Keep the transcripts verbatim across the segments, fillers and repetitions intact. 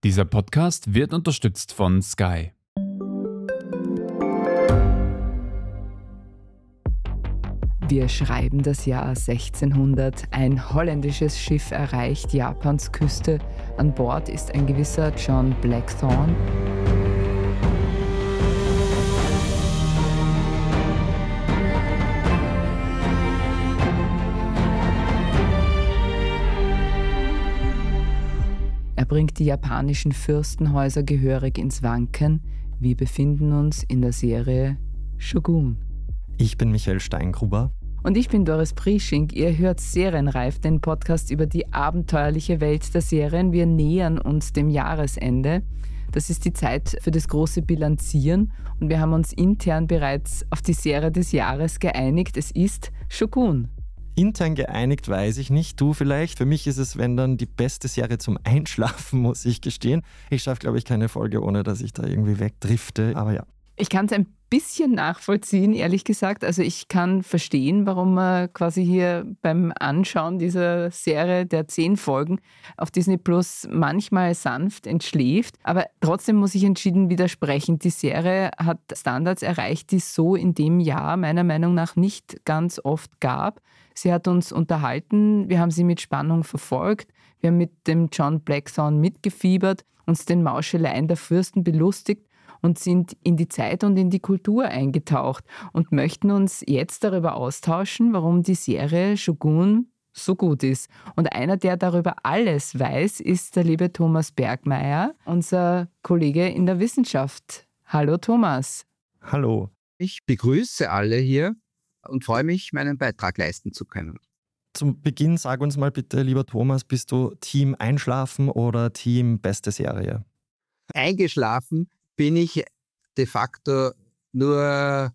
Dieser Podcast wird unterstützt von Sky. Wir schreiben das Jahr sechzehnhundert. Ein holländisches Schiff erreicht Japans Küste. An Bord ist ein gewisser John Blackthorne. Er bringt die japanischen Fürstenhäuser gehörig ins Wanken. Wir befinden uns in der Serie Shogun. Ich bin Michael Steingruber. Und ich bin Doris Prieschink. Ihr hört Serienreif, den Podcast über die abenteuerliche Welt der Serien. Wir nähern uns dem Jahresende. Das ist die Zeit für das große Bilanzieren. Und wir haben uns intern bereits auf die Serie des Jahres geeinigt. Es ist Shogun. Intern geeinigt weiß ich nicht, du vielleicht. Für mich ist es, wenn dann, die beste Serie zum Einschlafen, muss ich gestehen. Ich schaffe, glaube ich, keine Folge, ohne dass ich da irgendwie wegdrifte. Aber ja. Ich kann es ein bisschen nachvollziehen, ehrlich gesagt. Also ich kann verstehen, warum man quasi hier beim Anschauen dieser Serie der zehn Folgen auf Disney Plus manchmal sanft entschläft. Aber trotzdem muss ich entschieden widersprechen. Die Serie hat Standards erreicht, die es so in dem Jahr meiner Meinung nach nicht ganz oft gab. Sie hat uns unterhalten, wir haben sie mit Spannung verfolgt, wir haben mit dem John Blackthorne mitgefiebert, uns den Mauscheleien der Fürsten belustigt und sind in die Zeit und in die Kultur eingetaucht und möchten uns jetzt darüber austauschen, warum die Serie Shogun so gut ist. Und einer, der darüber alles weiß, ist der liebe Thomas Bergmeier, unser Kollege in der Wissenschaft. Hallo Thomas. Hallo. Ich begrüße alle hier und freue mich, meinen Beitrag leisten zu können. Zum Beginn sag uns mal bitte, lieber Thomas, bist du Team Einschlafen oder Team Beste Serie? Eingeschlafen bin ich de facto nur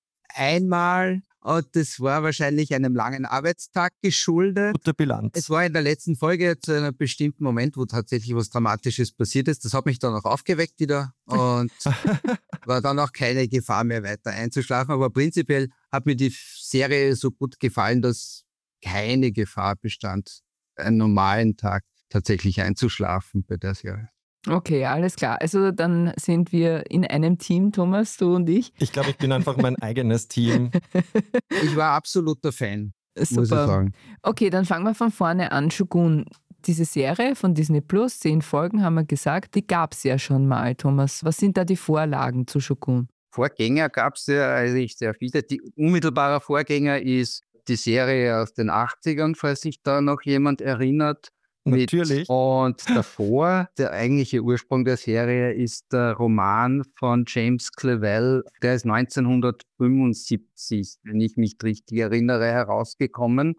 einmal und das war wahrscheinlich einem langen Arbeitstag geschuldet. Gute Bilanz. Es war in der letzten Folge zu einem bestimmten Moment, wo tatsächlich was Dramatisches passiert ist. Das hat mich dann auch aufgeweckt wieder und war dann auch keine Gefahr mehr, weiter einzuschlafen. Aber prinzipiell hat mir die Serie so gut gefallen, dass keine Gefahr bestand, einen normalen Tag tatsächlich einzuschlafen bei der Serie. Okay, alles klar. Also dann sind wir in einem Team, Thomas, du und ich. Ich glaube, ich bin einfach mein eigenes Team. Ich war absoluter Fan, Super. muss ich sagen. Okay, dann fangen wir von vorne an. Shogun, diese Serie von Disney Plus, zehn Folgen haben wir gesagt, die gab es ja schon mal, Thomas. Was sind da die Vorlagen zu Shogun? Vorgänger gab es ja eigentlich sehr viele. Die unmittelbare Vorgänger ist die Serie aus den achtzigern, falls sich da noch jemand erinnert. Mit, Natürlich. und davor, der eigentliche Ursprung der Serie ist der Roman von James Clavell, der ist neunzehnhundertfünfundsiebzig, wenn ich mich richtig erinnere, herausgekommen.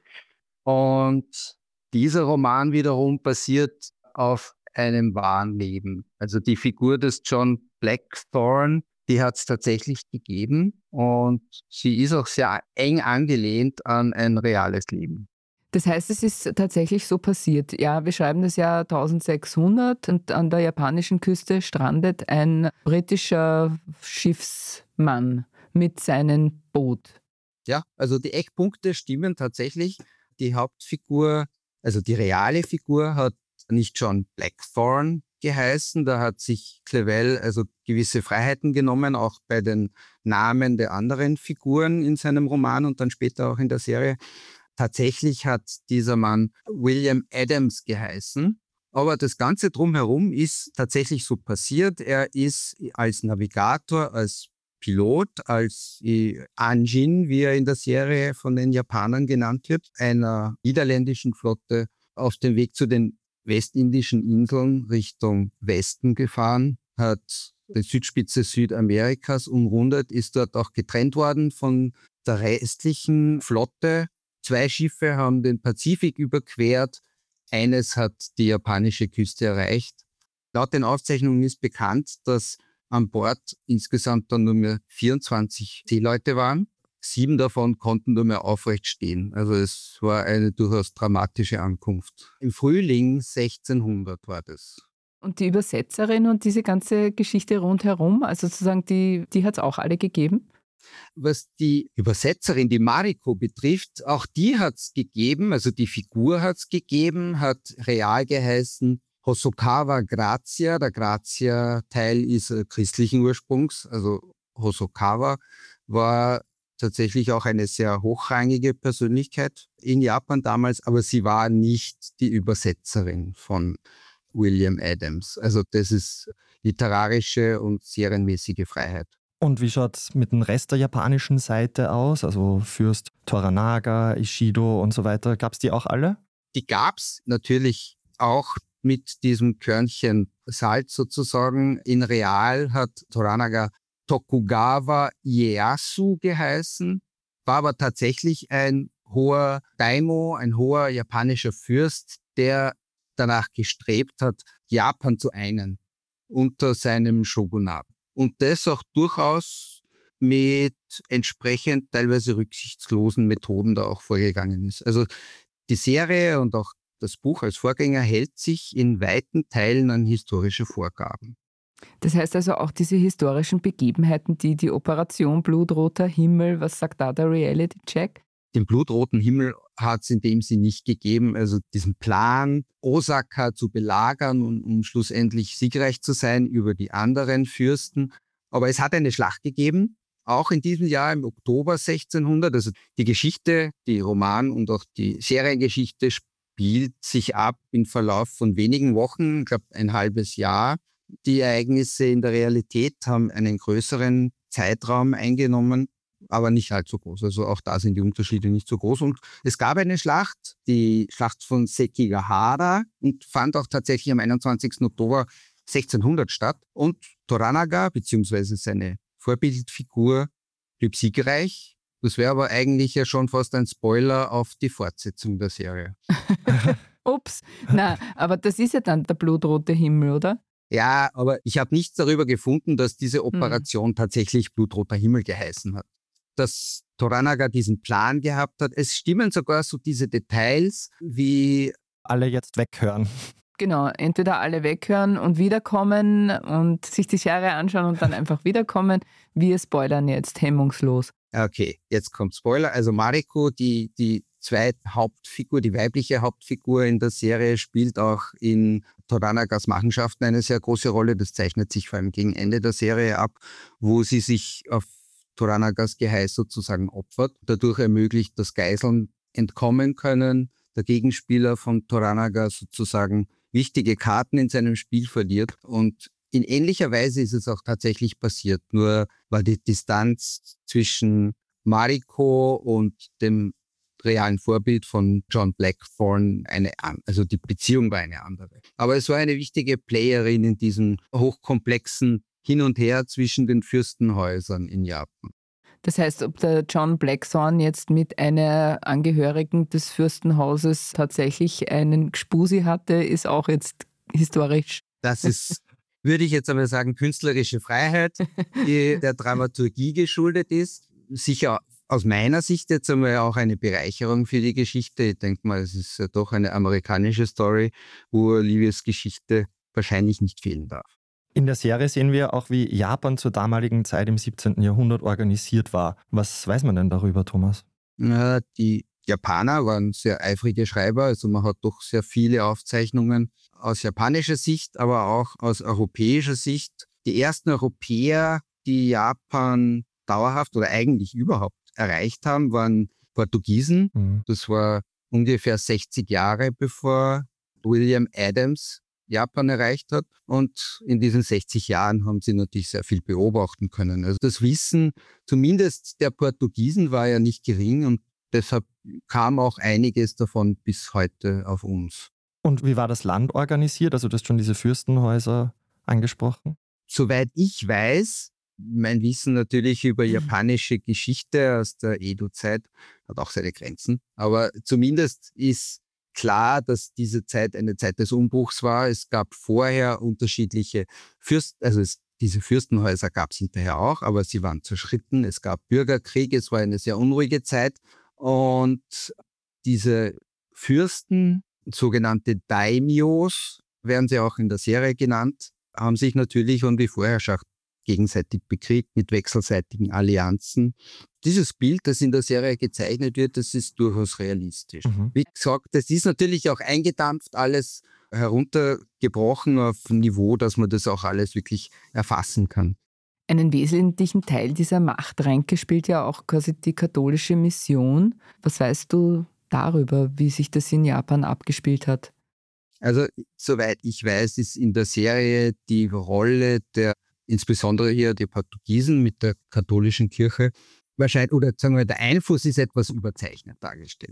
Und dieser Roman wiederum basiert auf einem wahren Leben. Also die Figur des John Blackthorne, die hat es tatsächlich gegeben und sie ist auch sehr eng angelehnt an ein reales Leben. Das heißt, es ist tatsächlich so passiert. Ja, wir schreiben das Jahr eintausendsechshundert und an der japanischen Küste strandet ein britischer Schiffsmann mit seinem Boot. Ja, also die Eckpunkte stimmen tatsächlich. Die Hauptfigur, also die reale Figur, hat nicht John Blackthorne geheißen. Da hat sich Clavell also gewisse Freiheiten genommen, auch bei den Namen der anderen Figuren in seinem Roman und dann später auch in der Serie. Tatsächlich hat dieser Mann William Adams geheißen, aber das Ganze drumherum ist tatsächlich so passiert. Er ist als Navigator, als Pilot, als Anjin, wie er in der Serie von den Japanern genannt wird, einer niederländischen Flotte auf dem Weg zu den westindischen Inseln Richtung Westen gefahren, hat die Südspitze Südamerikas umrundet, ist dort auch getrennt worden von der restlichen Flotte. Zwei Schiffe haben den Pazifik überquert, eines hat die japanische Küste erreicht. Laut den Aufzeichnungen ist bekannt, dass an Bord insgesamt dann nur mehr vierundzwanzig Seeleute waren. Sieben davon konnten nur mehr aufrecht stehen. Also es war eine durchaus dramatische Ankunft. Im Frühling sechzehnhundert war das. Und die Übersetzerin und diese ganze Geschichte rundherum, also sozusagen, die, die hat es auch alle gegeben? Was die Übersetzerin, die Mariko, betrifft, auch die hat es gegeben, also die Figur hat es gegeben, hat real geheißen Hosokawa Grazia. Der Grazia-Teil ist äh, christlichen Ursprungs, also Hosokawa war tatsächlich auch eine sehr hochrangige Persönlichkeit in Japan damals, aber sie war nicht die Übersetzerin von William Adams. Also das ist literarische und serienmäßige Freiheit. Und wie schaut es mit dem Rest der japanischen Seite aus? Also Fürst Toranaga, Ishido und so weiter. Gab es die auch alle? Die gab es natürlich auch mit diesem Körnchen Salz sozusagen. In Real hat Toranaga Tokugawa Ieyasu geheißen, war aber tatsächlich ein hoher Daimyo, ein hoher japanischer Fürst, der danach gestrebt hat, Japan zu einen unter seinem Shogunat. Und das auch durchaus mit entsprechend teilweise rücksichtslosen Methoden da auch vorgegangen ist. Also die Serie und auch das Buch als Vorgänger hält sich in weiten Teilen an historische Vorgaben. Das heißt also auch diese historischen Begebenheiten, die die Operation Blutroter Himmel, was sagt da der Reality-Check? Den blutroten Himmel hat es in dem Sinne nicht gegeben. Also diesen Plan, Osaka zu belagern und um schlussendlich siegreich zu sein über die anderen Fürsten. Aber es hat eine Schlacht gegeben, auch in diesem Jahr im Oktober sechzehnhundert. Also die Geschichte, die Roman- und auch die Seriengeschichte spielt sich ab im Verlauf von wenigen Wochen, ich glaube ein halbes Jahr. Die Ereignisse in der Realität haben einen größeren Zeitraum eingenommen, aber nicht allzu groß. Also auch da sind die Unterschiede nicht so groß. Und es gab eine Schlacht, die Schlacht von Sekigahara, und fand auch tatsächlich am einundzwanzigsten Oktober sechzehnhundert statt. Und Toranaga, beziehungsweise seine Vorbildfigur, blieb siegreich. Das wäre aber eigentlich ja schon fast ein Spoiler auf die Fortsetzung der Serie. Ups, na, aber das ist ja dann der blutrote Himmel, oder? Ja, aber ich habe nichts darüber gefunden, dass diese Operation hm. tatsächlich Blutroter Himmel geheißen hat. Dass Toranaga diesen Plan gehabt hat. Es stimmen sogar so diese Details wie... Alle jetzt weghören. Genau, entweder alle weghören und wiederkommen und sich die Serie anschauen und dann einfach wiederkommen. Wir spoilern jetzt hemmungslos. Okay, jetzt kommt Spoiler. Also Mariko, die, die zweite Hauptfigur, die weibliche Hauptfigur in der Serie, spielt auch in Toranagas Machenschaften eine sehr große Rolle. Das zeichnet sich vor allem gegen Ende der Serie ab, wo sie sich auf Toranagas Geheiß sozusagen opfert. Dadurch ermöglicht, dass Geiseln entkommen können. Der Gegenspieler von Toranaga sozusagen wichtige Karten in seinem Spiel verliert. Und in ähnlicher Weise ist es auch tatsächlich passiert. Nur war die Distanz zwischen Mariko und dem realen Vorbild von John Blackthorne eine andere. Also die Beziehung war eine andere. Aber es war eine wichtige Playerin in diesem hochkomplexen Hin und Her zwischen den Fürstenhäusern in Japan. Das heißt, ob der John Blackthorne jetzt mit einer Angehörigen des Fürstenhauses tatsächlich einen Gspusi hatte, ist auch jetzt historisch. Das ist, würde ich jetzt aber sagen, künstlerische Freiheit, die der Dramaturgie geschuldet ist. Sicher aus meiner Sicht jetzt einmal auch eine Bereicherung für die Geschichte. Ich denke mal, es ist ja doch eine amerikanische Story, wo Liebesgeschichte wahrscheinlich nicht fehlen darf. In der Serie sehen wir auch, wie Japan zur damaligen Zeit im siebzehnten Jahrhundert organisiert war. Was weiß man denn darüber, Thomas? Ja, die Japaner waren sehr eifrige Schreiber, also man hat doch sehr viele Aufzeichnungen aus japanischer Sicht, aber auch aus europäischer Sicht. Die ersten Europäer, die Japan dauerhaft oder eigentlich überhaupt erreicht haben, waren Portugiesen. Mhm. Das war ungefähr sechzig Jahre bevor William Adams Japan erreicht hat. Und in diesen sechzig Jahren haben sie natürlich sehr viel beobachten können. Also das Wissen zumindest der Portugiesen war ja nicht gering und deshalb kam auch einiges davon bis heute auf uns. Und wie war das Land organisiert? Also du hast schon diese Fürstenhäuser angesprochen. Soweit ich weiß, mein Wissen natürlich über japanische Geschichte aus der Edo-Zeit hat auch seine Grenzen. Aber zumindest ist klar, dass diese Zeit eine Zeit des Umbruchs war. Es gab vorher unterschiedliche Fürsten, also es, diese Fürstenhäuser gab es hinterher auch, aber sie waren zerschritten. Es gab Bürgerkriege, es war eine sehr unruhige Zeit. Und diese Fürsten, sogenannte Daimyos, werden sie auch in der Serie genannt, haben sich natürlich um die Vorherrschaft gegenseitig bekriegt mit wechselseitigen Allianzen. Dieses Bild, das in der Serie gezeichnet wird, das ist durchaus realistisch. Mhm. Wie gesagt, das ist natürlich auch eingedampft alles heruntergebrochen auf ein Niveau, dass man das auch alles wirklich erfassen kann. Einen wesentlichen Teil dieser Machtränke spielt ja auch quasi die katholische Mission. Was weißt du darüber, wie sich das in Japan abgespielt hat? Also, soweit ich weiß, ist in der Serie die Rolle der, insbesondere hier die Portugiesen mit der katholischen Kirche, wahrscheinlich, oder sagen wir, der Einfluss ist etwas überzeichnet dargestellt.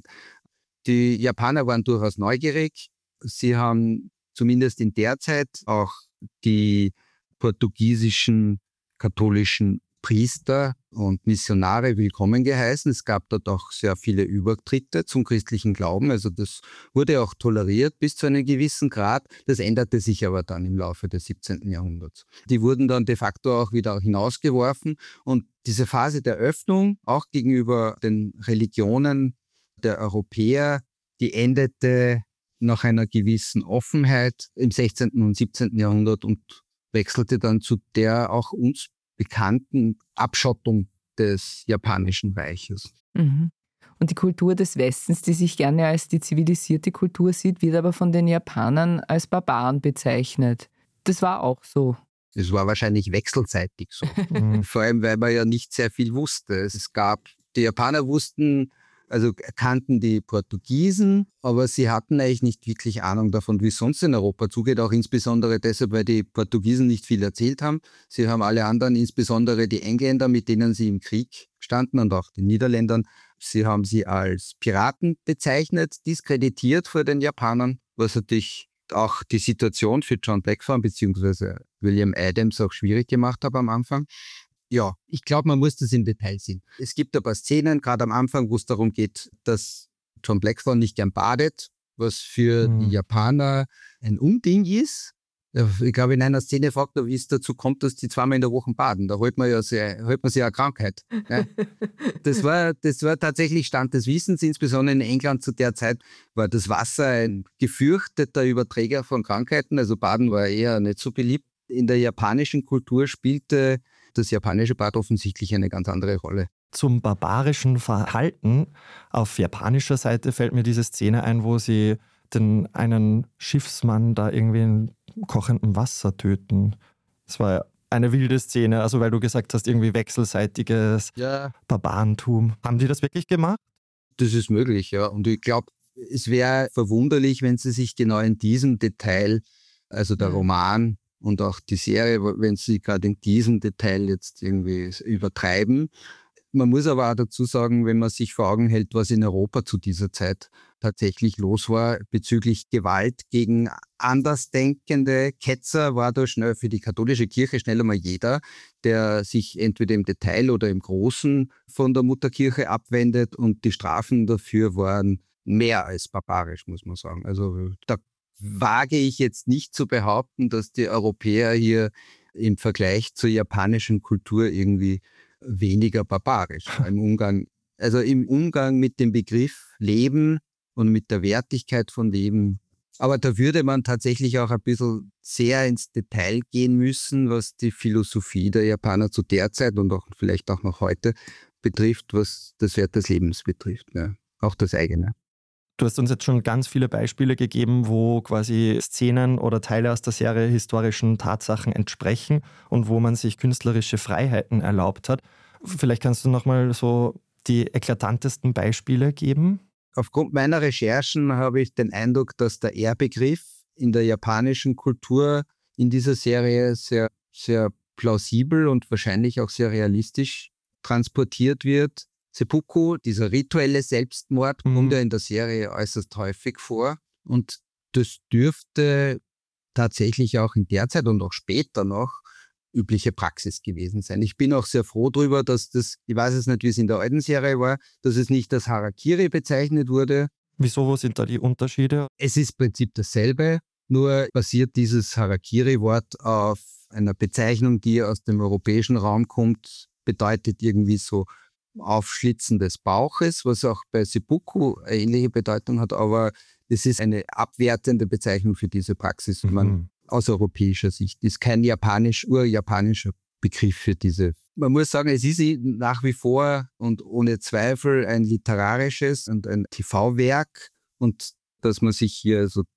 Die Japaner waren durchaus neugierig. Sie haben zumindest in der Zeit auch die portugiesischen katholischen Priester und Missionare willkommen geheißen. Es gab dort auch sehr viele Übertritte zum christlichen Glauben. Also das wurde auch toleriert bis zu einem gewissen Grad. Das änderte sich aber dann im Laufe des siebzehnten. Jahrhunderts. Die wurden dann de facto auch wieder hinausgeworfen. Und diese Phase der Öffnung, auch gegenüber den Religionen der Europäer, die endete nach einer gewissen Offenheit im sechzehnten und siebzehnten. Jahrhundert und wechselte dann zu der auch uns bekannten Abschottung des Japanischen Reiches. Mhm. Und die Kultur des Westens, die sich gerne als die zivilisierte Kultur sieht, wird aber von den Japanern als Barbaren bezeichnet. Das war auch so. Es war wahrscheinlich wechselseitig so. Vor allem, weil man ja nicht sehr viel wusste. Es gab, die Japaner wussten, also kannten die Portugiesen, aber sie hatten eigentlich nicht wirklich Ahnung davon, wie es sonst in Europa zugeht, auch insbesondere deshalb, weil die Portugiesen nicht viel erzählt haben. Sie haben alle anderen, insbesondere die Engländer, mit denen sie im Krieg standen und auch die Niederländern, sie haben sie als Piraten bezeichnet, diskreditiert vor den Japanern, was natürlich auch die Situation für John Blackthorne bzw. William Adams auch schwierig gemacht hat am Anfang. Ja, ich glaube, man muss das im Detail sehen. Es gibt ein paar Szenen, gerade am Anfang, wo es darum geht, dass John Blackthorne nicht gern badet, was für mhm. die Japaner ein Unding ist. Ich glaube, in einer Szene fragt er, wie es dazu kommt, dass die zweimal in der Woche baden. Da holt man ja sehr, holt man sich eine Krankheit. Ja. Das war, das war tatsächlich Stand des Wissens, insbesondere in England zu der Zeit war das Wasser ein gefürchteter Überträger von Krankheiten. Also Baden war eher nicht so beliebt. In der japanischen Kultur spielte das japanische Bad offensichtlich eine ganz andere Rolle. Zum barbarischen Verhalten auf japanischer Seite fällt mir diese Szene ein, wo sie den einen Schiffsmann da irgendwie in kochendem Wasser töten. Das war eine wilde Szene, also weil du gesagt hast, irgendwie wechselseitiges ja. Barbarentum. Haben die das wirklich gemacht? Das ist möglich, ja. Und ich glaube, es wäre verwunderlich, wenn sie sich genau in diesem Detail, also der Roman und auch die Serie, wenn sie gerade in diesem Detail jetzt irgendwie übertreiben. Man muss aber auch dazu sagen, wenn man sich vor Augen hält, was in Europa zu dieser Zeit tatsächlich los war bezüglich Gewalt gegen andersdenkende Ketzer, war da schnell für die katholische Kirche schnell einmal jeder, der sich entweder im Detail oder im Großen von der Mutterkirche abwendet, und die Strafen dafür waren mehr als barbarisch, muss man sagen. Also da wage ich jetzt nicht zu behaupten, dass die Europäer hier im Vergleich zur japanischen Kultur irgendwie weniger barbarisch im Umgang, also im Umgang mit dem Begriff Leben und mit der Wertigkeit von Leben. Aber da würde man tatsächlich auch ein bisschen sehr ins Detail gehen müssen, was die Philosophie der Japaner zu der Zeit und auch vielleicht auch noch heute betrifft, was das Wert des Lebens betrifft, ja. Auch das eigene. Du hast uns jetzt schon ganz viele Beispiele gegeben, wo quasi Szenen oder Teile aus der Serie historischen Tatsachen entsprechen und wo man sich künstlerische Freiheiten erlaubt hat. Vielleicht kannst du nochmal so die eklatantesten Beispiele geben? Aufgrund meiner Recherchen habe ich den Eindruck, dass der Er-Begriff in der japanischen Kultur in dieser Serie sehr, sehr plausibel und wahrscheinlich auch sehr realistisch transportiert wird. Seppuku, dieser rituelle Selbstmord, mhm. kommt ja in der Serie äußerst häufig vor. Und das dürfte tatsächlich auch in der Zeit und auch später noch übliche Praxis gewesen sein. Ich bin auch sehr froh darüber, dass das, ich weiß es nicht, wie es in der alten Serie war, dass es nicht als Harakiri bezeichnet wurde. Wieso, wo sind da die Unterschiede? Es ist im Prinzip dasselbe, nur basiert dieses Harakiri-Wort auf einer Bezeichnung, die aus dem europäischen Raum kommt, bedeutet irgendwie so Aufschlitzen des Bauches, was auch bei Seppuku eine ähnliche Bedeutung hat, aber es ist eine abwertende Bezeichnung für diese Praxis, mhm. man, aus europäischer Sicht. Das ist kein japanisch, urjapanischer Begriff für diese. Man muss sagen, es ist nach wie vor und ohne Zweifel ein literarisches und ein T V-Werk, und dass man sich hier so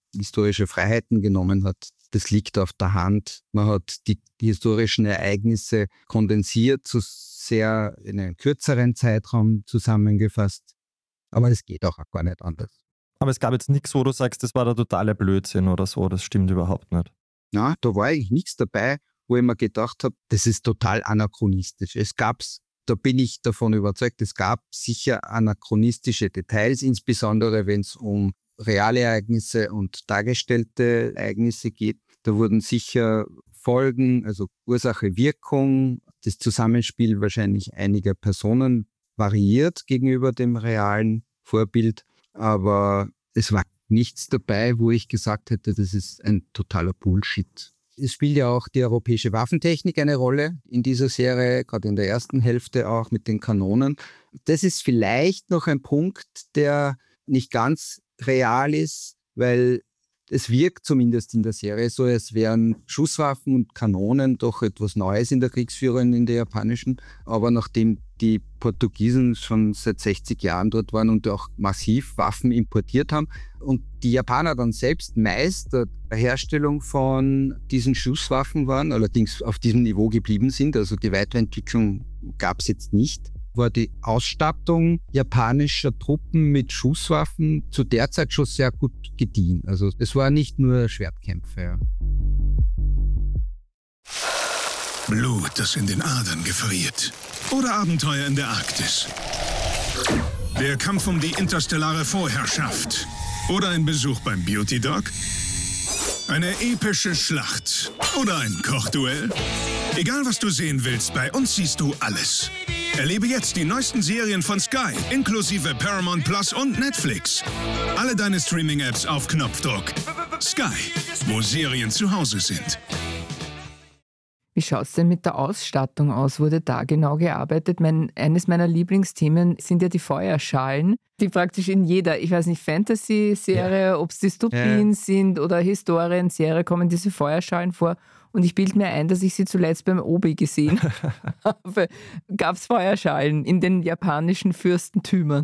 historische Freiheiten genommen hat. Das liegt auf der Hand. Man hat die, die historischen Ereignisse kondensiert, zu sehr in einem kürzeren Zeitraum zusammengefasst. Aber es geht auch gar nicht anders. Aber es gab jetzt nichts, wo du sagst, das war der totale Blödsinn oder so, das stimmt überhaupt nicht. Na, da war eigentlich nichts dabei, wo ich mir gedacht habe, das ist total anachronistisch. Es gab's, da bin ich davon überzeugt, es gab sicher anachronistische Details, insbesondere wenn es um reale Ereignisse und dargestellte Ereignisse geht. Da wurden sicher Folgen, also Ursache, Wirkung, das Zusammenspiel wahrscheinlich einiger Personen variiert gegenüber dem realen Vorbild. Aber es war nichts dabei, wo ich gesagt hätte, das ist ein totaler Bullshit. Es spielt ja auch die europäische Waffentechnik eine Rolle in dieser Serie, gerade in der ersten Hälfte auch mit den Kanonen. Das ist vielleicht noch ein Punkt, der nicht ganz real ist, weil es wirkt zumindest in der Serie so, als wären Schusswaffen und Kanonen doch etwas Neues in der Kriegsführung, in der japanischen. Aber nachdem die Portugiesen schon seit sechzig Jahren dort waren und auch massiv Waffen importiert haben und die Japaner dann selbst Meister der Herstellung von diesen Schusswaffen waren, allerdings auf diesem Niveau geblieben sind, also die Weiterentwicklung gab es jetzt nicht, war die Ausstattung japanischer Truppen mit Schusswaffen zu der Zeit schon sehr gut gediehen. Also es war nicht nur Schwertkämpfe. Ja. Blut, das in den Adern gefriert. Oder Abenteuer in der Arktis. Der Kampf um die interstellare Vorherrschaft. Oder ein Besuch beim Beauty Dog. Eine epische Schlacht. Oder ein Kochduell. Egal was du sehen willst, bei uns siehst du alles. Erlebe jetzt die neuesten Serien von Sky, inklusive Paramount Plus und Netflix. Alle deine Streaming-Apps auf Knopfdruck. Sky, wo Serien zu Hause sind. Wie schaut es denn mit der Ausstattung aus? Wurde da genau gearbeitet? Mein, eines meiner Lieblingsthemen sind ja die Feuerschalen, die praktisch in jeder, ich weiß nicht, Fantasy-Serie, ja. ob es Dystopien ja. sind oder Historien-Serie, kommen diese Feuerschalen vor. Und ich bilde mir ein, dass ich sie zuletzt beim Obi gesehen habe. Gab es Feuerschalen in den japanischen Fürstentümern?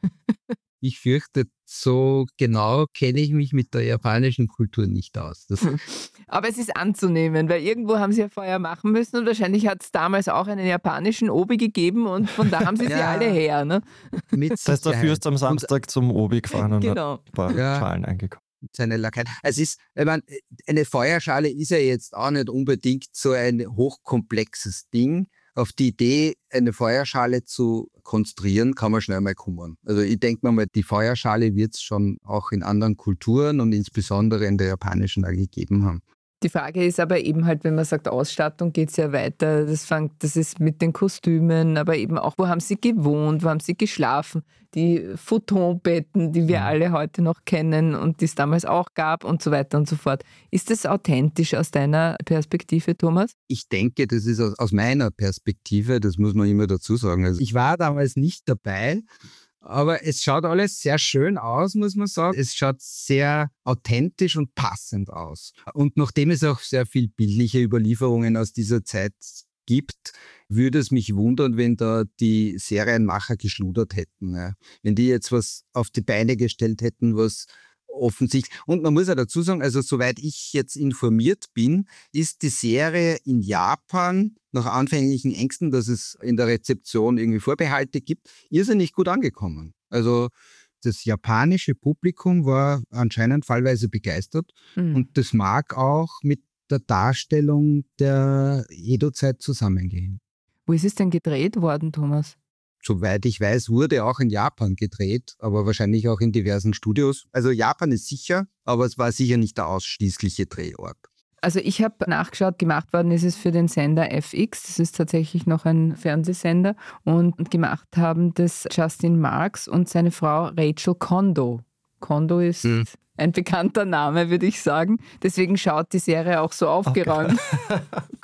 Ich fürchte, so genau kenne ich mich mit der japanischen Kultur nicht aus. Das Aber es ist anzunehmen, weil irgendwo haben sie ja Feuer machen müssen und wahrscheinlich hat es damals auch einen japanischen Obi gegeben und von da haben sie ja. sie alle her. Ne? Das heißt, der Fürst am Samstag und, zum Obi gefahren und genau. hat ein paar ja. Schalen eingekauft. Seine Lakaien. Es ist, ich meine, eine Feuerschale ist ja jetzt auch nicht unbedingt so ein hochkomplexes Ding. Auf die Idee, eine Feuerschale zu konstruieren, kann man schnell mal kommen. Also ich denke mal, die Feuerschale wird es schon auch in anderen Kulturen und insbesondere in der japanischen auch gegeben haben. Die Frage ist aber eben halt, wenn man sagt, Ausstattung geht es ja weiter. Das fängt, das ist mit den Kostümen, aber eben auch, wo haben sie gewohnt, wo haben sie geschlafen, die Futonbetten, die wir alle heute noch kennen und die es damals auch gab und so weiter und so fort. Ist das authentisch aus deiner Perspektive, Thomas? Ich denke, das ist aus meiner Perspektive, das muss man immer dazu sagen. Also ich war damals nicht dabei, aber es schaut alles sehr schön aus, muss man sagen. Es schaut sehr authentisch und passend aus. Und nachdem es auch sehr viel bildliche Überlieferungen aus dieser Zeit gibt, würde es mich wundern, wenn da die Serienmacher geschludert hätten. Ja. Wenn die jetzt was auf die Beine gestellt hätten, was offensichtlich... Und man muss ja dazu sagen, also soweit ich jetzt informiert bin, ist die Serie in Japan nach anfänglichen Ängsten, dass es in der Rezeption irgendwie Vorbehalte gibt, irrsinnig gut angekommen. Also das japanische Publikum war anscheinend fallweise begeistert mhm. und das mag auch mit der Darstellung der Edo-Zeit zusammengehen. Wo ist es denn gedreht worden, Thomas? Soweit ich weiß, wurde auch in Japan gedreht, aber wahrscheinlich auch in diversen Studios. Also Japan ist sicher, aber es war sicher nicht der ausschließliche Drehort. Also ich habe nachgeschaut, gemacht worden ist es für den Sender F X, das ist tatsächlich noch ein Fernsehsender, und gemacht haben das Justin Marks und seine Frau Rachel Kondo. Kondo ist hm. ein bekannter Name, würde ich sagen. Deswegen schaut die Serie auch so aufgeräumt. Okay.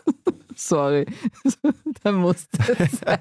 Sorry, da musste es sein.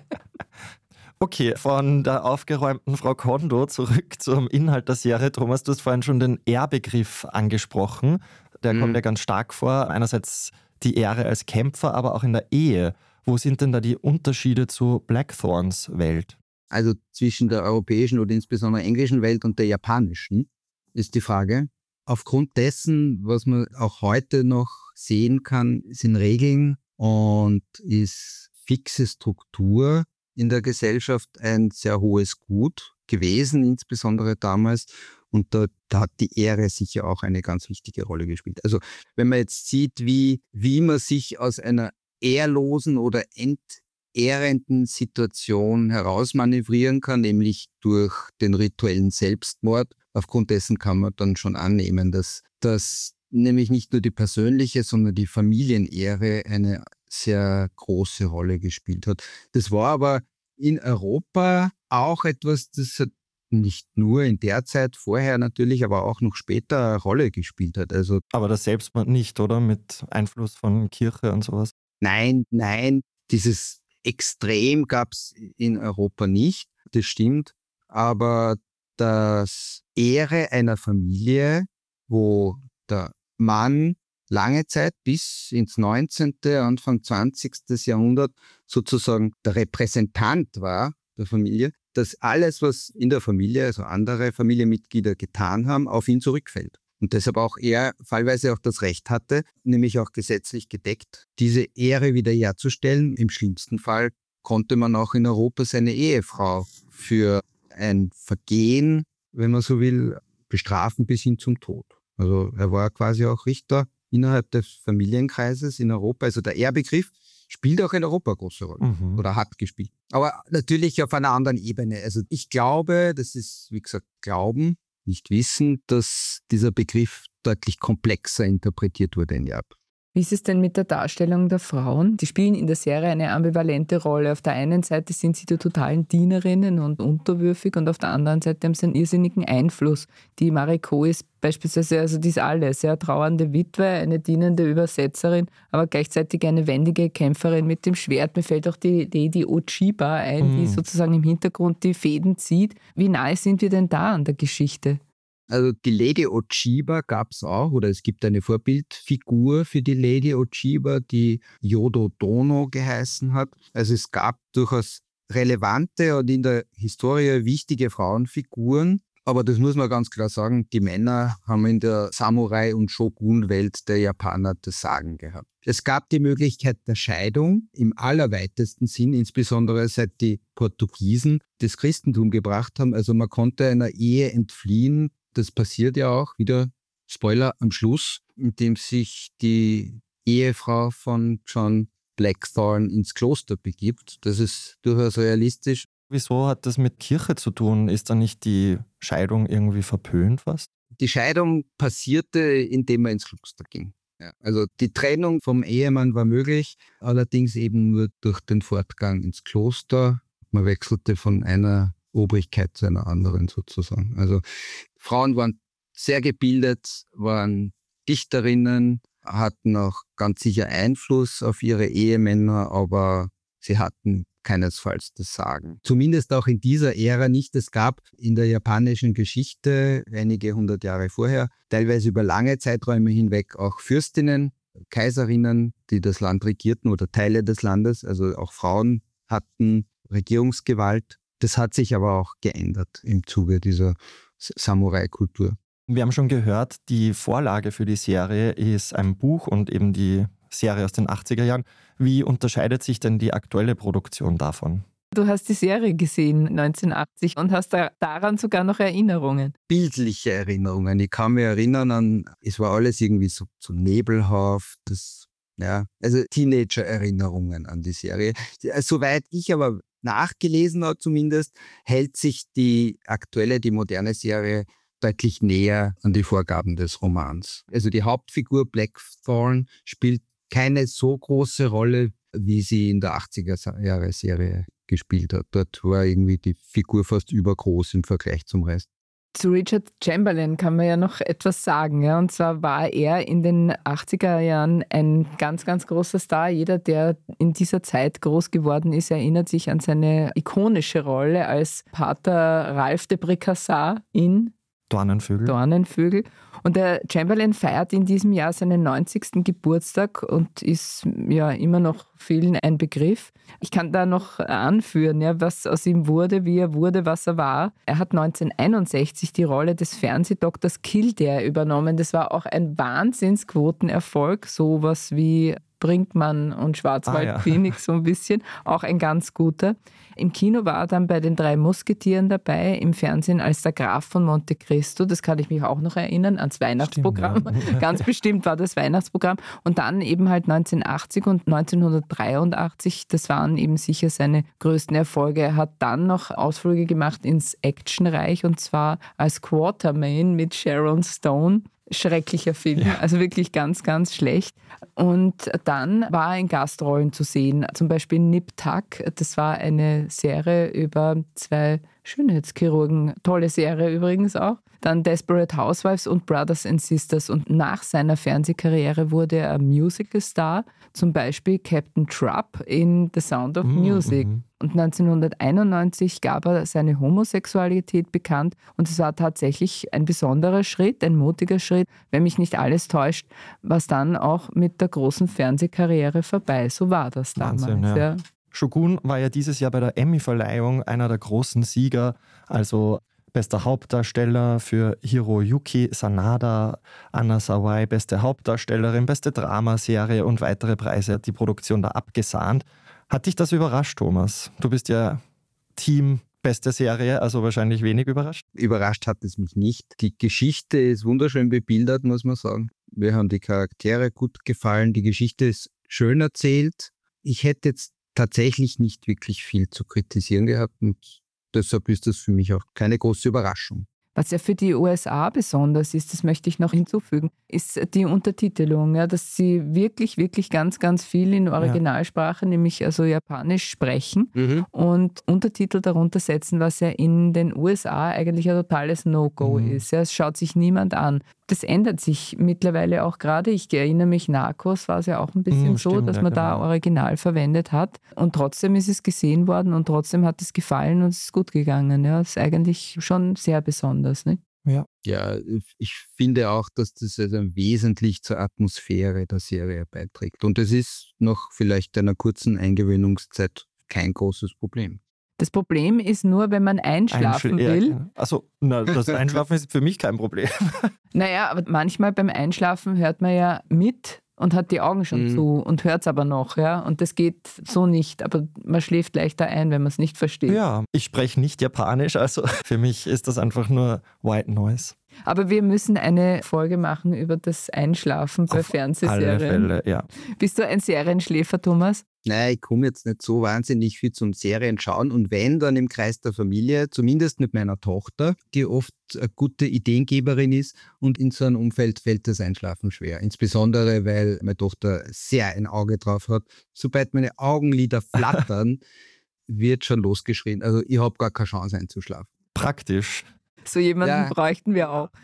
Okay, von der aufgeräumten Frau Kondo zurück zum Inhalt der Serie. Thomas, du hast vorhin schon den Ehrbegriff angesprochen. Der mhm. kommt ja ganz stark vor. Einerseits die Ehre als Kämpfer, aber auch in der Ehe. Wo sind denn da die Unterschiede zu Blackthorns Welt? Also zwischen der europäischen oder insbesondere englischen Welt und der japanischen ist die Frage. Aufgrund dessen, was man auch heute noch sehen kann, sind Regeln und ist fixe Struktur in der Gesellschaft ein sehr hohes Gut gewesen, insbesondere damals. Und da, da hat die Ehre sicher auch eine ganz wichtige Rolle gespielt. Also wenn man jetzt sieht, wie, wie man sich aus einer ehrlosen oder entehrenden Situation herausmanövrieren kann, nämlich durch den rituellen Selbstmord, aufgrund dessen kann man dann schon annehmen, dass das nämlich nicht nur die persönliche, sondern die Familienehre eine sehr große Rolle gespielt hat. Das war aber in Europa auch etwas, das hat nicht nur in der Zeit, vorher natürlich, aber auch noch später eine Rolle gespielt hat. Also, Aber das Selbstmord nicht, oder? Mit Einfluss von Kirche und sowas? nein, nein, dieses Extrem gab es in Europa nicht, das stimmt. Aber das Ehre einer Familie, wo der Mann lange Zeit bis ins neunzehnten. Anfang zwanzigsten. Jahrhundert sozusagen der Repräsentant war der Familie, dass alles, was in der Familie, also andere Familienmitglieder getan haben, auf ihn zurückfällt. Und deshalb auch er fallweise auch das Recht hatte, nämlich auch gesetzlich gedeckt, diese Ehre wiederherzustellen. Im schlimmsten Fall konnte man auch in Europa seine Ehefrau für ein Vergehen, wenn man so will, bestrafen bis hin zum Tod. Also er war quasi auch Richter innerhalb des Familienkreises in Europa. Also der Ehrbegriff spielt auch in Europa eine große Rolle Mhm. oder hat gespielt. Aber natürlich auf einer anderen Ebene. Also ich glaube, das ist, wie gesagt, Glauben, nicht Wissen, dass dieser Begriff deutlich komplexer interpretiert wurde in Japan. Wie ist es denn mit der Darstellung der Frauen? Die spielen in der Serie eine ambivalente Rolle. Auf der einen Seite sind sie die totalen Dienerinnen und unterwürfig und auf der anderen Seite haben sie einen irrsinnigen Einfluss. Die Mariko ist beispielsweise, also die ist alles, ja, trauernde Witwe, eine dienende Übersetzerin, aber gleichzeitig eine wendige Kämpferin mit dem Schwert. Mir fällt auch die Lady Ochiba ein, die Mhm. sozusagen im Hintergrund die Fäden zieht. Wie nahe sind wir denn da an der Geschichte? Also die Lady Ochiba gab es auch, oder es gibt eine Vorbildfigur für die Lady Ochiba, die Yodo Dono geheißen hat. Also es gab durchaus relevante und in der Historie wichtige Frauenfiguren. Aber das muss man ganz klar sagen, die Männer haben in der Samurai- und Shogun-Welt der Japaner das Sagen gehabt. Es gab die Möglichkeit der Scheidung im allerweitesten Sinn, insbesondere seit die Portugiesen das Christentum gebracht haben. Also man konnte einer Ehe entfliehen. Das passiert ja auch, wieder Spoiler am Schluss, indem sich die Ehefrau von John Blackthorne ins Kloster begibt. Das ist durchaus realistisch. Wieso hat das mit Kirche zu tun? Ist da nicht die Scheidung irgendwie verpönt fast? Die Scheidung passierte, indem er ins Kloster ging. Ja, also die Trennung vom Ehemann war möglich, allerdings eben nur durch den Fortgang ins Kloster. Man wechselte von einer Obrigkeit zu einer anderen sozusagen. Also Frauen waren sehr gebildet, waren Dichterinnen, hatten auch ganz sicher Einfluss auf ihre Ehemänner, aber sie hatten keinesfalls das Sagen. Zumindest auch in dieser Ära nicht. Es gab in der japanischen Geschichte einige hundert Jahre vorher, teilweise über lange Zeiträume hinweg auch Fürstinnen, Kaiserinnen, die das Land regierten oder Teile des Landes. Also auch Frauen hatten Regierungsgewalt. Das hat sich aber auch geändert im Zuge dieser Samurai-Kultur. Wir haben schon gehört, die Vorlage für die Serie ist ein Buch und eben die Serie aus den achtziger Jahren. Wie unterscheidet sich denn die aktuelle Produktion davon? Du hast die Serie gesehen, neunzehnhundertachtzig, und hast da daran sogar noch Erinnerungen. Bildliche Erinnerungen. Ich kann mich erinnern an, es war alles irgendwie so, so nebelhaft, das, ja, also Teenager-Erinnerungen an die Serie. Soweit ich aber nachgelesen habe zumindest, hält sich die aktuelle, die moderne Serie deutlich näher an die Vorgaben des Romans. Also die Hauptfigur Blackthorne spielt keine so große Rolle, wie sie in der achtziger-Jahre-Serie gespielt hat. Dort war irgendwie die Figur fast übergroß im Vergleich zum Rest. Zu Richard Chamberlain kann man ja noch etwas sagen. Ja? Und zwar war er in den achtziger Jahren ein ganz, ganz großer Star. Jeder, der in dieser Zeit groß geworden ist, erinnert sich an seine ikonische Rolle als Pater Ralph de Bricassat in Dornenvögel. Dornenvögel. Und der Chamberlain feiert in diesem Jahr seinen neunzigsten Geburtstag und ist ja immer noch vielen ein Begriff. Ich kann da noch anführen, ja, was aus ihm wurde, wie er wurde, was er war. Er hat neunzehnhunderteinundsechzig die Rolle des Fernsehdoktors Kildare übernommen. Das war auch ein Wahnsinnsquotenerfolg, sowas wie Brinkmann und Schwarzwaldklinik, ah, ja. so ein bisschen, auch ein ganz guter. Im Kino war er dann bei den drei Musketieren dabei, im Fernsehen als der Graf von Monte Cristo, das kann ich mich auch noch erinnern, ans Weihnachtsprogramm. Stimmt, ja. Ganz bestimmt war das Weihnachtsprogramm. Und dann eben halt neunzehnhundertachtzig und neunzehnhundertdreiundachtzig, das waren eben sicher seine größten Erfolge. Er hat dann noch Ausflüge gemacht ins Actionreich und zwar als Quatermain mit Sharon Stone. Schrecklicher Film, ja. also wirklich ganz, ganz schlecht. Und dann war er in Gastrollen zu sehen, zum Beispiel Nip Tuck, das war eine Serie über zwei Schönheitschirurgen, tolle Serie übrigens auch. Dann Desperate Housewives und Brothers and Sisters. Und nach seiner Fernsehkarriere wurde er Musical-Star, zum Beispiel Captain Trapp in The Sound of Music. Mm-hmm. Und neunzehnhunderteinundneunzig gab er seine Homosexualität bekannt und es war tatsächlich ein besonderer Schritt, ein mutiger Schritt, wenn mich nicht alles täuscht, was dann auch mit der großen Fernsehkarriere vorbei. So war das damals. Wahnsinn, ja. Ja. Shogun war ja dieses Jahr bei der Emmy-Verleihung einer der großen Sieger, also bester Hauptdarsteller für Hiroyuki Sanada, Anna Sawai, beste Hauptdarstellerin, beste Dramaserie und weitere Preise hat die Produktion da abgesahnt. Hat dich das überrascht, Thomas? Du bist ja Team beste Serie, also wahrscheinlich wenig überrascht. Überrascht hat es mich nicht. Die Geschichte ist wunderschön bebildert, muss man sagen. Mir haben die Charaktere gut gefallen, die Geschichte ist schön erzählt. Ich hätte jetzt tatsächlich nicht wirklich viel zu kritisieren gehabt und deshalb ist das für mich auch keine große Überraschung. Was ja für die U S A besonders ist, das möchte ich noch hinzufügen, ist die Untertitelung, ja, dass sie wirklich, wirklich ganz, ganz viel in Originalsprache, ja. nämlich also Japanisch sprechen mhm. und Untertitel darunter setzen, was ja in den U S A eigentlich ein totales No-Go mhm. ist. Ja, es schaut sich niemand an. Das ändert sich mittlerweile auch gerade. Ich erinnere mich, Narcos war es ja auch ein bisschen mm, so, stimmt, dass man ja, genau. da Original verwendet hat. Und trotzdem ist es gesehen worden und trotzdem hat es gefallen und es ist gut gegangen. Ja, das ist eigentlich schon sehr besonders. Nicht? Ja. ja, ich finde auch, dass das also wesentlich zur Atmosphäre der Serie beiträgt. Und es ist nach vielleicht einer kurzen Eingewöhnungszeit kein großes Problem. Das Problem ist nur, wenn man einschlafen Einschl- will. Ja, also na, das Einschlafen ist für mich kein Problem. Naja, aber manchmal beim Einschlafen hört man ja mit und hat die Augen schon mhm. zu und hört es aber noch. Ja? Und das geht so nicht, aber man schläft leichter ein, wenn man es nicht versteht. Ja, ich spreche nicht Japanisch, also für mich ist das einfach nur White Noise. Aber wir müssen eine Folge machen über das Einschlafen bei Auf Fernsehserien. Alle Fälle, ja. Bist du ein Serienschläfer, Thomas? Nein, ich komme jetzt nicht so wahnsinnig viel zum Serien schauen und wenn, dann im Kreis der Familie, zumindest mit meiner Tochter, die oft eine gute Ideengeberin ist und in so einem Umfeld fällt das Einschlafen schwer. Insbesondere, weil meine Tochter sehr ein Auge drauf hat. Sobald meine Augenlider flattern, wird schon losgeschrien. Also ich habe gar keine Chance einzuschlafen. Praktisch. So jemanden ja. bräuchten wir auch.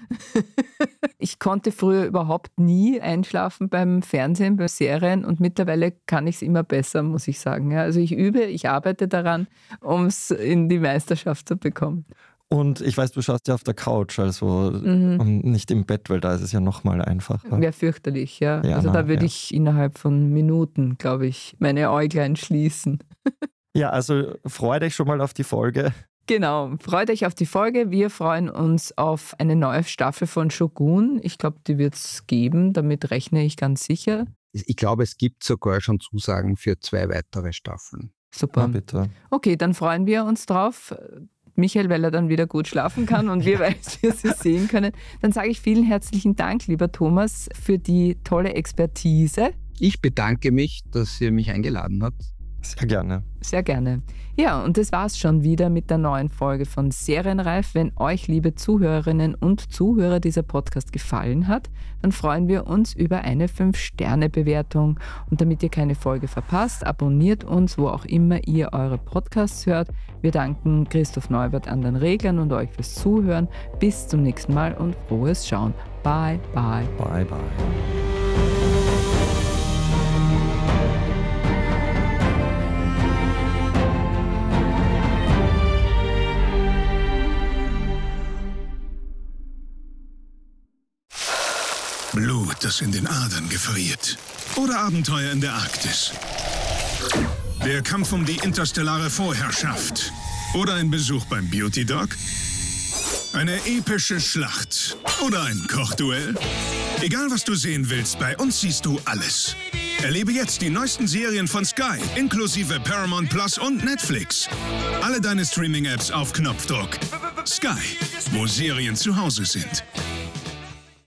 Ich konnte früher überhaupt nie einschlafen beim Fernsehen, bei Serien und mittlerweile kann ich es immer besser, muss ich sagen. Ja, also ich übe, ich arbeite daran, um es in die Meisterschaft zu bekommen. Und ich weiß, du schaust ja auf der Couch, also mhm. nicht im Bett, weil da ist es ja nochmal einfacher. Wäre fürchterlich, ja. ja also na, da würde ja. ich innerhalb von Minuten, glaube ich, meine Äuglein schließen. Ja, also freu dich schon mal auf die Folge. Genau, freut euch auf die Folge. Wir freuen uns auf eine neue Staffel von Shogun. Ich glaube, die wird es geben, damit rechne ich ganz sicher. Ich glaube, es gibt sogar schon Zusagen für zwei weitere Staffeln. Super. Ja, bitte. Okay, dann freuen wir uns drauf. Michael, weil er dann wieder gut schlafen kann und wir, weil wir sie sehen können. Dann sage ich vielen herzlichen Dank, lieber Thomas, für die tolle Expertise. Ich bedanke mich, dass ihr mich eingeladen habt. Sehr gerne. Sehr gerne. Ja, und das war's schon wieder mit der neuen Folge von Serienreif. Wenn euch, liebe Zuhörerinnen und Zuhörer, dieser Podcast gefallen hat, dann freuen wir uns über eine fünf Sterne Bewertung. Und damit ihr keine Folge verpasst, abonniert uns, wo auch immer ihr eure Podcasts hört. Wir danken Christoph Neubert an den Reglern und euch fürs Zuhören. Bis zum nächsten Mal und frohes Schauen. Bye, bye. Bye, bye. das in den Adern gefriert. Oder Abenteuer in der Arktis. Der Kampf um die interstellare Vorherrschaft. Oder ein Besuch beim Beauty Dog. Eine epische Schlacht. Oder ein Kochduell. Egal was du sehen willst, bei uns siehst du alles. Erlebe jetzt die neuesten Serien von Sky, inklusive Paramount Plus und Netflix. Alle deine Streaming-Apps auf Knopfdruck. Sky, wo Serien zu Hause sind.